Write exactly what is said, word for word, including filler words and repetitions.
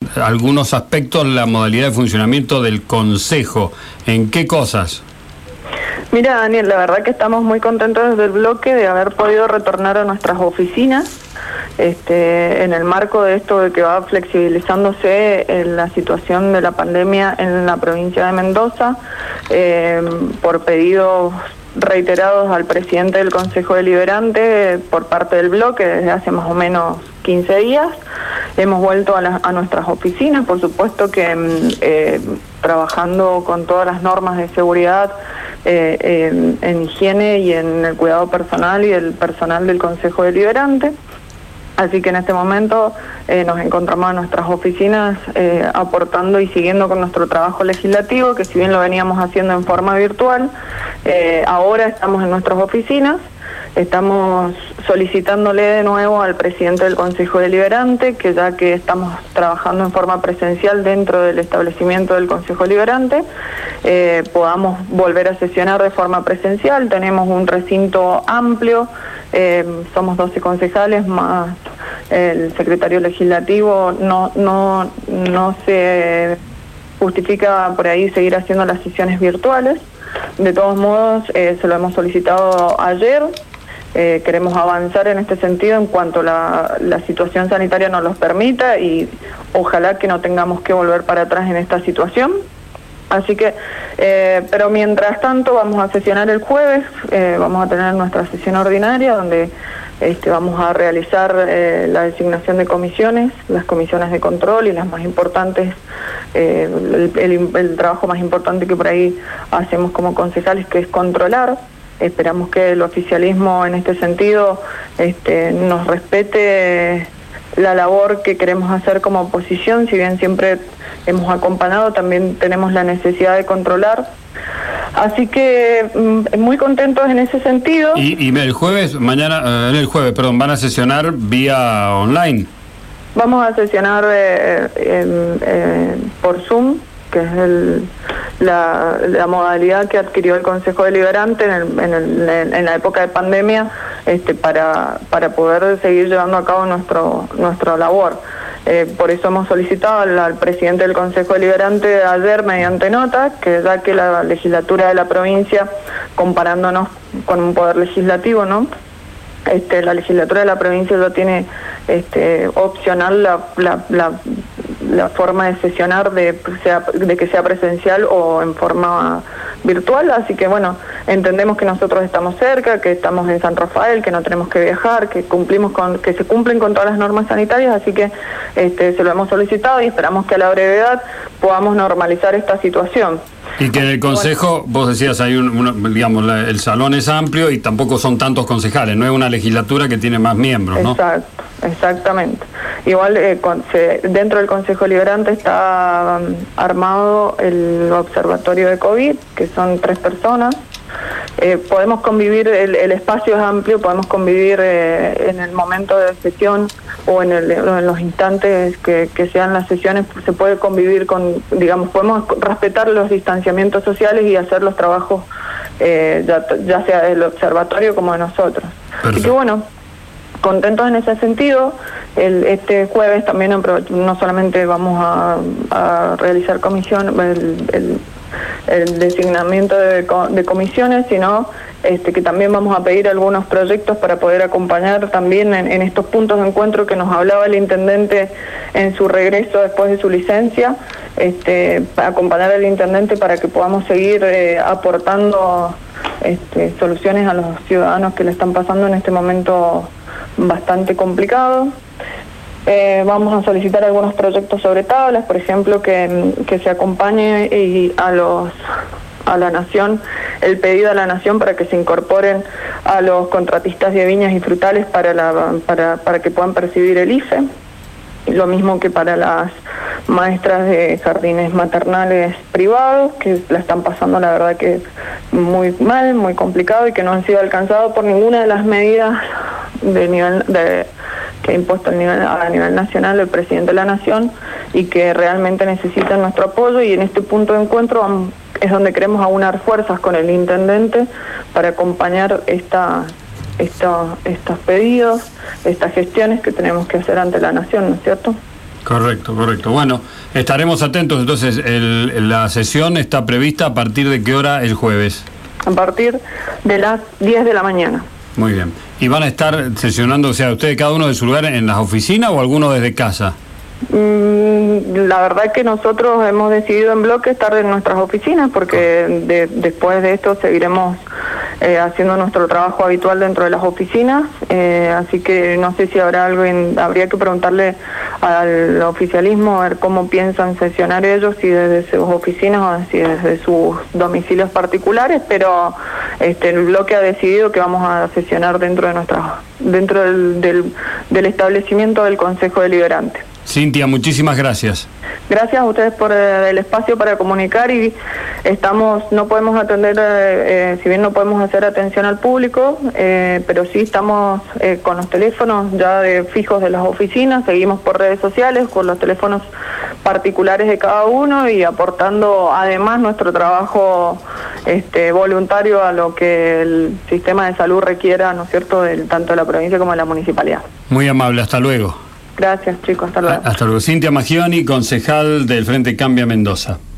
algunos aspectos la modalidad de funcionamiento del Consejo. ¿En qué cosas? Mira, Daniel, la verdad que estamos muy contentos desde el bloque de haber podido retornar a nuestras oficinas. Este, en el marco de esto de que va flexibilizándose en la situación de la pandemia en la provincia de Mendoza, eh, por pedidos reiterados al presidente del Consejo Deliberante por parte del bloque desde hace más o menos quince días. Hemos vuelto a, la, a nuestras oficinas, por supuesto que eh, trabajando con todas las normas de seguridad eh, eh, en higiene y en el cuidado personal y el personal del Consejo Deliberante. Así que en este momento eh, nos encontramos en nuestras oficinas eh, aportando y siguiendo con nuestro trabajo legislativo, que si bien lo veníamos haciendo en forma virtual, eh, ahora estamos en nuestras oficinas, estamos solicitándole de nuevo al presidente del Consejo Deliberante, que ya que estamos trabajando en forma presencial dentro del establecimiento del Consejo Deliberante, eh, podamos volver a sesionar de forma presencial. Tenemos un recinto amplio, eh, somos doce concejales más el secretario legislativo, no, no, no se justifica por ahí seguir haciendo las sesiones virtuales. De todos modos, eh, se lo hemos solicitado ayer. Eh, queremos avanzar en este sentido en cuanto la, la situación sanitaria nos los permita y ojalá que no tengamos que volver para atrás en esta situación. Así que, eh, pero mientras tanto vamos a sesionar el jueves, eh, vamos a tener nuestra sesión ordinaria donde este, vamos a realizar eh, la designación de comisiones, las comisiones de control y las más importantes, eh, el, el, el trabajo más importante que por ahí hacemos como concejales, que es controlar. Esperamos que el oficialismo en este sentido este, nos respete la labor que queremos hacer como oposición, si bien siempre hemos acompañado, también tenemos la necesidad de controlar. Así que muy contentos en ese sentido. Y, y el jueves, mañana, eh, el jueves, perdón, van a sesionar vía online. Vamos a sesionar eh, eh, eh, por Zoom, que es el, la, la modalidad que adquirió el Consejo Deliberante en, el, en, el, en la época de pandemia, este, para, para poder seguir llevando a cabo nuestro, nuestra labor. Eh, por eso hemos solicitado al, al presidente del Consejo Deliberante ayer mediante nota, que ya que la legislatura de la provincia, comparándonos con un poder legislativo, ¿no? Este, la legislatura de la provincia ya tiene este, opcional la, la, la, la forma de sesionar de, sea, de que sea presencial o en forma virtual, así que bueno, entendemos que nosotros estamos cerca, que estamos en San Rafael, que no tenemos que viajar, que cumplimos con, que se cumplen con todas las normas sanitarias, así que este, se lo hemos solicitado y esperamos que a la brevedad podamos normalizar esta situación. Y que en el Consejo, vos decías, hay un, una, digamos, la, el salón es amplio y tampoco son tantos concejales, no es una legislatura que tiene más miembros, ¿no? Exacto, exactamente. Igual eh, con, se, dentro del Consejo Deliberante está um, armado el observatorio de COVID, que son tres personas. Eh, podemos convivir, el, el espacio es amplio, podemos convivir eh, en el momento de sesión o en, el, en los instantes que, que sean las sesiones, se puede convivir con, digamos, podemos respetar los distanciamientos sociales y hacer los trabajos eh, ya, ya sea del observatorio como de nosotros. Perfecto. Así que bueno, contentos en ese sentido. El, este jueves también no solamente vamos a, a realizar comisión, el, el, el designamiento de, de comisiones, sino este, que también vamos a pedir algunos proyectos para poder acompañar también en, en estos puntos de encuentro que nos hablaba el intendente en su regreso después de su licencia, este, para acompañar al intendente para que podamos seguir eh, aportando este, soluciones a los ciudadanos que le están pasando en este momento bastante complicado. Eh, vamos a solicitar algunos proyectos sobre tablas, por ejemplo, que, que se acompañe y a los a la Nación, el pedido a la Nación para que se incorporen a los contratistas de viñas y frutales para, la, para, para que puedan percibir el I F E. Lo mismo que para las maestras de jardines maternales privados, que la están pasando la verdad que muy mal, muy complicado y que no han sido alcanzados por ninguna de las medidas de nivel de que ha impuesto a nivel, a nivel nacional el presidente de la Nación y que realmente necesitan nuestro apoyo, y en este punto de encuentro vamos, es donde queremos aunar fuerzas con el intendente para acompañar esta, esta, estos pedidos, estas gestiones que tenemos que hacer ante la Nación, ¿no es cierto? Correcto, correcto. Bueno, estaremos atentos. Entonces, el, la sesión está prevista a partir de qué hora el jueves. A partir de las diez de la mañana. Muy bien. ¿Y van a estar sesionando, o sea, ustedes cada uno de su lugar en las oficinas o alguno desde casa? Mm, la verdad es que nosotros hemos decidido en bloque estar en nuestras oficinas porque de, después de esto seguiremos eh, haciendo nuestro trabajo habitual dentro de las oficinas, eh, así que no sé si habrá algo, en, habría que preguntarle al oficialismo a ver cómo piensan sesionar ellos, si desde sus oficinas o si desde sus domicilios particulares, pero este, el bloque ha decidido que vamos a sesionar dentro de nuestras, dentro del, del, del establecimiento del Consejo Deliberante. Cintia, muchísimas gracias. Gracias a ustedes por eh, el espacio para comunicar, y estamos, no podemos atender, eh, eh, si bien no podemos hacer atención al público, eh, pero sí estamos eh, con los teléfonos ya de, fijos de las oficinas, seguimos por redes sociales con los teléfonos particulares de cada uno y aportando además nuestro trabajo este, voluntario a lo que el sistema de salud requiera, ¿no es cierto?, del, tanto de la provincia como de la municipalidad. Muy amable, hasta luego. Gracias, chicos, hasta luego. Hasta luego. Cintia Maggioni, concejal del Frente Cambia Mendoza.